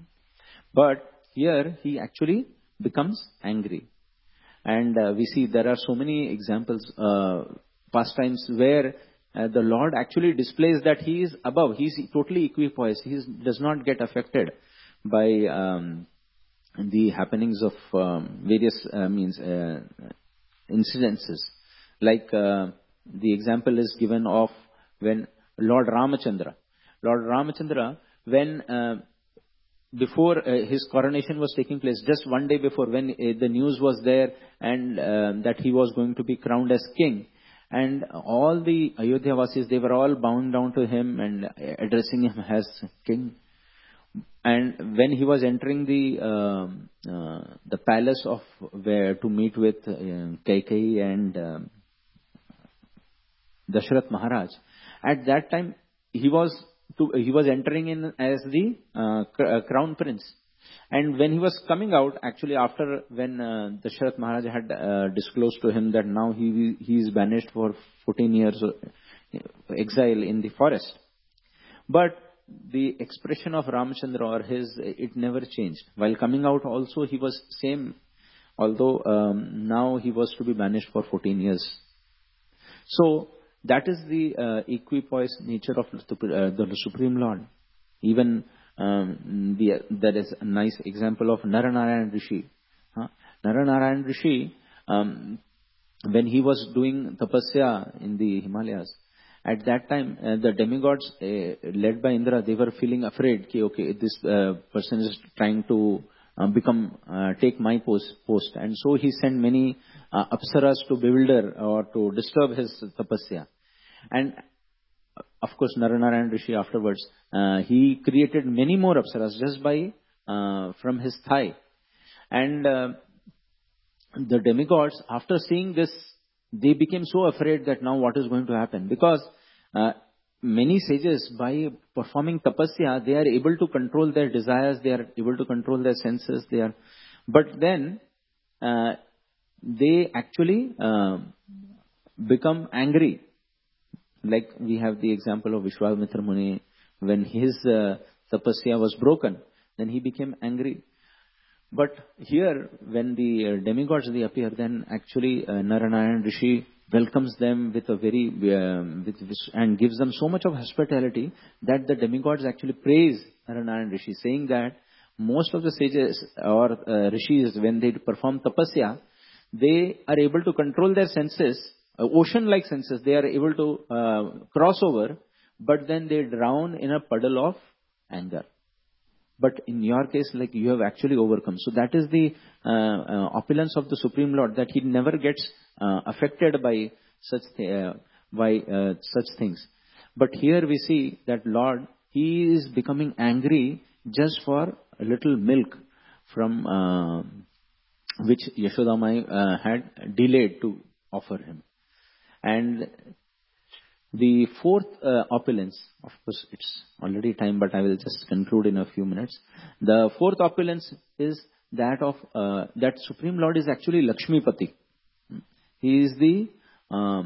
But here he actually becomes angry. And uh, we see there are so many examples, uh, pastimes where uh, the Lord actually displays that he is above, he is totally equipoised, he is, does not get affected by um, the happenings of um, various uh, means uh, incidences. Like uh, the example is given of when Lord Ramachandra, Lord Ramachandra, when uh, before uh, his coronation was taking place, just one day before, when uh, the news was there and uh, that he was going to be crowned as king, and all the Ayodhya Vasis, they were all bowing down to him and addressing him as king. And when he was entering the uh, uh, the palace of where to meet with uh, Kaikeyi and uh, Dashrath Maharaj, at that time he was to, he was entering in as the uh, crown prince, and when he was coming out, actually after when uh, Dashrath Maharaj had uh, disclosed to him that now he he is banished for fourteen years exile in the forest, but the expression of Ramachandra or his, it never changed. While coming out also he was same, although um, now he was to be banished for fourteen years. So that is the uh, equipoise nature of the, uh, the Supreme Lord. Even um, the, there is a nice example of Naranarayan Rishi. Huh? Naranarayan Rishi, um, when he was doing tapasya in the Himalayas, at that time, uh, the demigods uh, led by Indra, they were feeling afraid, ki, okay, this uh, person is trying to uh, become, uh, take my post, post. And so he sent many uh, apsaras to bewilder or to disturb his tapasya. And of course, Naranarayan Rishi afterwards, uh, he created many more apsaras just by, uh, from his thigh. And uh, the demigods, after seeing this, they became so afraid that now what is going to happen? Because uh, many sages, by performing tapasya, they are able to control their desires, they are able to control their senses, they are, but then uh, they actually uh, become angry. Like we have the example of Vishwamitra Muni, when his uh, tapasya was broken, then he became angry. But here, when the uh, demigods they appear, then actually uh, Narayana Rishi welcomes them with a very uh, with, and gives them so much of hospitality that the demigods actually praise Narayana Rishi, saying that most of the sages or uh, rishis, when they perform tapasya, they are able to control their senses, uh, ocean-like senses. They are able to uh, cross over, but then they drown in a puddle of anger. But in your case, like you have actually overcome. So that is the uh, uh, opulence of the Supreme Lord, that he never gets uh, affected by such th- uh, by uh, such things. But here we see that Lord, he is becoming angry just for a little milk from uh, which Yashodamai uh, had delayed to offer him. And the fourth uh, opulence, of course, it's already time, but I will just conclude in a few minutes. The fourth opulence is that of uh, that Supreme Lord is actually Lakshmipati. He is the uh,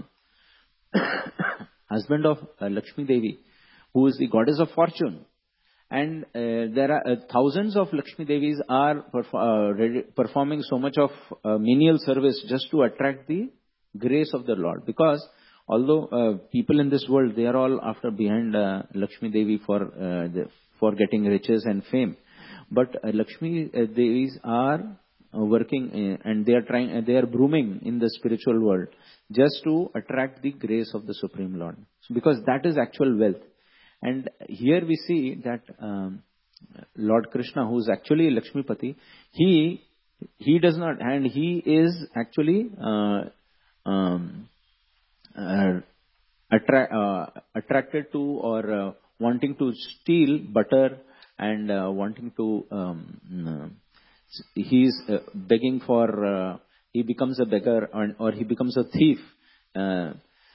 husband of uh, Lakshmi Devi, who is the goddess of fortune. And uh, there are uh, thousands of Lakshmi Devis are perf- uh, ready, performing so much of uh, menial service just to attract the grace of the Lord. Because although uh, people in this world, they are all after behind uh, Lakshmi Devi for uh, the, for getting riches and fame, but uh, Lakshmi uh, Devis are uh, working uh, and they are trying, uh, they are blooming in the spiritual world just to attract the grace of the Supreme Lord. So because that is actual wealth. And here we see that um, Lord Krishna, who is actually Lakshmipati, he he does not, and he is actually uh, um, Uh, attra- uh, attracted to or uh, wanting to steal butter and uh, wanting to um, uh, he is uh, begging for uh, he becomes a beggar or, or he becomes a thief uh,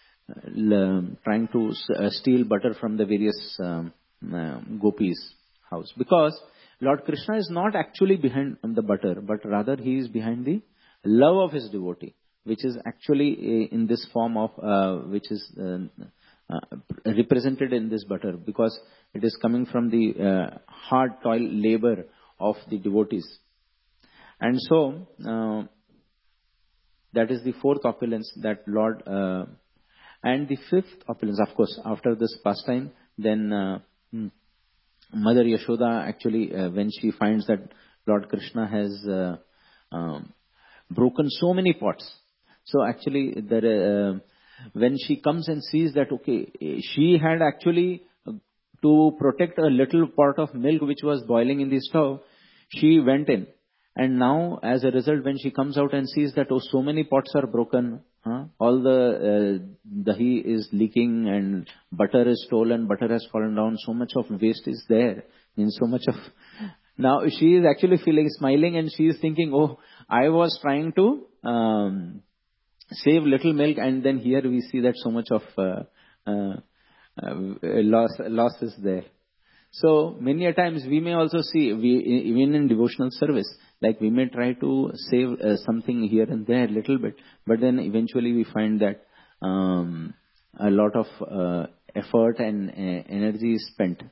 l- trying to uh, steal butter from the various um, uh, gopis' house, because Lord Krishna is not actually behind the butter, but rather he is behind the love of his devotee, which is actually in this form of, uh, which is uh, uh, represented in this butter, because it is coming from the uh, hard toil labor of the devotees. And so, uh, that is the fourth opulence that Lord, uh, and the fifth opulence, of course, after this pastime, then uh, Mother Yashoda actually, uh, when she finds that Lord Krishna has uh, um, broken so many pots, so actually, there, uh, when she comes and sees that, okay, she had actually, uh, to protect a little pot of milk which was boiling in the stove, she went in. And now, as a result, when she comes out and sees that, oh, so many pots are broken, huh? all the uh, dahi is leaking and butter is stolen, butter has fallen down, so much of waste is there, means so much of... Now, she is actually feeling, smiling, and she is thinking, oh, I was trying to... Um, save little milk, and then here we see that so much of uh, uh, uh, loss loss is there. So many a times we may also see, we even in devotional service, like we may try to save uh, something here and there, little bit, but then eventually we find that um, a lot of uh, effort and uh, energy is spent.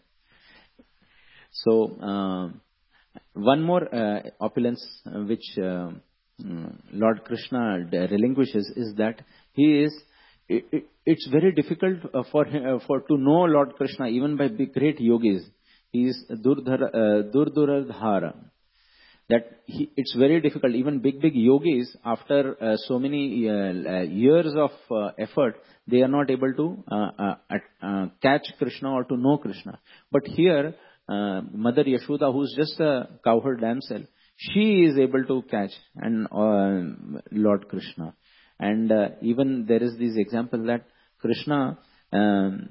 So uh, one more uh, opulence uh, which uh, Lord Krishna relinquishes is that he is, it, it, it's very difficult uh, for him, uh, for to know Lord Krishna even by big, great yogis. He is Durdhara, uh, Durduradhara. that he, it's very difficult. Even big, big yogis, after uh, so many uh, uh, years of uh, effort, they are not able to uh, uh, uh, catch Krishna or to know Krishna. But here, uh, Mother Yashoda, who's just a cowherd damsel, she is able to catch and uh, Lord Krishna. And uh, even there is this example that Krishna, um,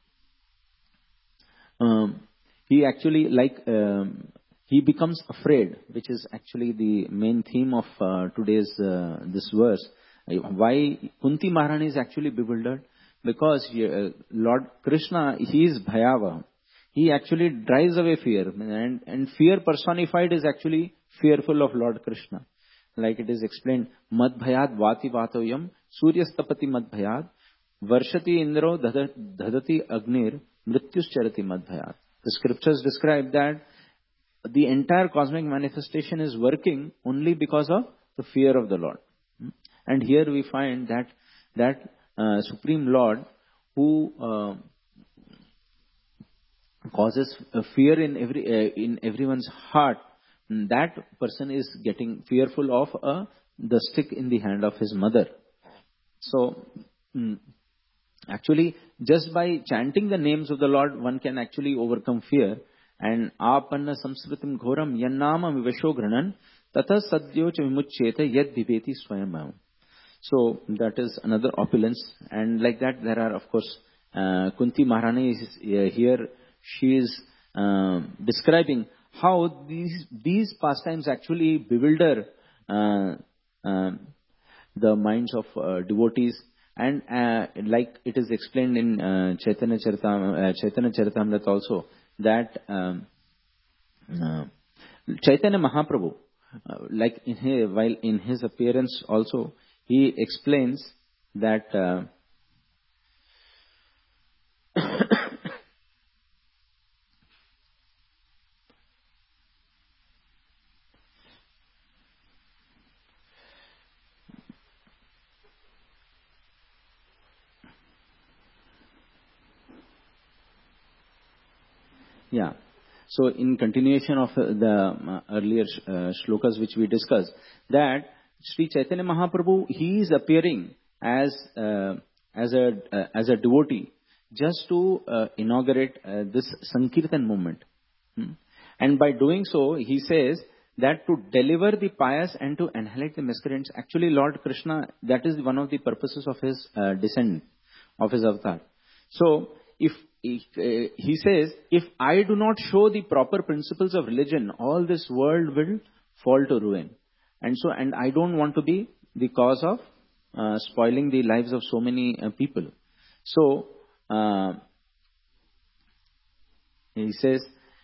um, he actually like um, he becomes afraid, which is actually the main theme of uh, today's uh, this verse. Why Kunti Maharani is actually bewildered? Because uh, Lord Krishna, he is Bhayava. He actually drives away fear, and, and fear personified is actually fearful of Lord Krishna. Like it is explained, Mad Bhayad Vati Vatoyam Suryastapati Mad Bhayad Varshati Indro Dhadati Agnir Mrityuscharati Mad Bhayad. The scriptures describe that the entire cosmic manifestation is working only because of the fear of the Lord. And here we find that that uh, Supreme Lord who uh, causes fear in every uh, in everyone's heart, that person is getting fearful of uh, the stick in the hand of his mother. So, mm, actually, just by chanting the names of the Lord, one can actually overcome fear. And apanna samsritim ghoram yannama vivasho granan tata sadyo cha vimuccheta yad viveti swayam. So that is another opulence. And like that, there are, of course, uh, Kunti Maharani is uh, here. She is uh, describing how these these pastimes actually bewilder uh, uh, the minds of uh, devotees. And uh, like it is explained in uh, Chaitanya Charitam, uh, Chaitanya Charitamrita also, that um, uh, Chaitanya Mahaprabhu, uh, like in his, while in his appearance also, he explains that uh, yeah. So in continuation of the uh, earlier uh, shlokas which we discussed, that Sri Chaitanya Mahaprabhu, he is appearing as uh, as a uh, as a devotee just to uh, inaugurate uh, this Sankirtan movement. Hmm. And by doing so, he says that to deliver the pious and to annihilate the miscreants, actually Lord Krishna, that is one of the purposes of his uh, descent, of his avatar. So, if, if uh, he says, if I do not show the proper principles of religion, all this world will fall to ruin. And so, and I don't want to be the cause of uh, spoiling the lives of so many uh, people. So, uh, he says,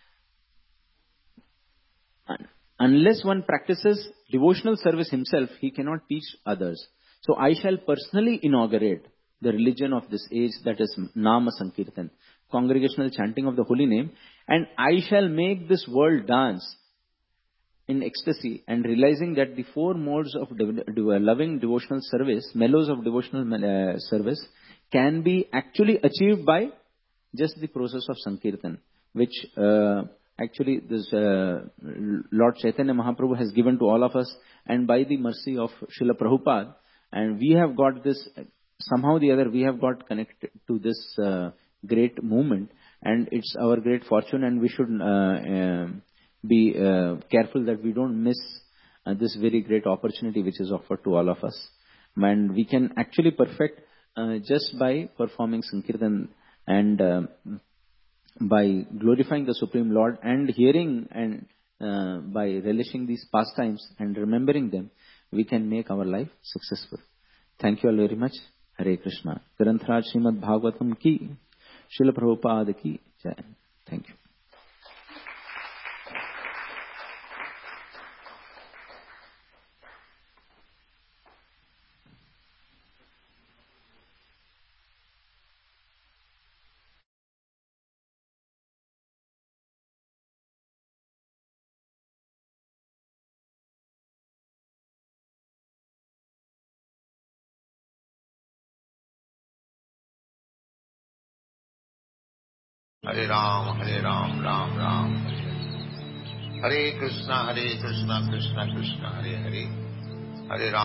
unless one practices devotional service himself, he cannot teach others. So I shall personally inaugurate the religion of this age, that is Nama Sankirtan, congregational chanting of the holy name, and I shall make this world dance in ecstasy, and realizing that the four modes of de- de- loving devotional service, mellows of devotional uh, service, can be actually achieved by just the process of Sankirtan, which uh, actually this uh, Lord Chaitanya Mahaprabhu has given to all of us, and by the mercy of Srila Prabhupada, and we have got this, somehow or the other, we have got connected to this uh, great movement, and it's our great fortune, and we should uh, uh, be uh, careful that we don't miss uh, this very great opportunity which is offered to all of us. And we can actually perfect uh, just by performing Sankirtan and uh, by glorifying the Supreme Lord and hearing and uh, by relishing these pastimes and remembering them, we can make our life successful. Thank you all very much. Hare Krishna. Granth-raj Srimad Bhagavatam ki, Srila Prabhupada ki jai. Thank you. Hare Ram, Hare Ram, Ram Ram, Hare Hare Krishna, Hare Krishna, Krishna Krishna, Hare Hare, Hare Ram.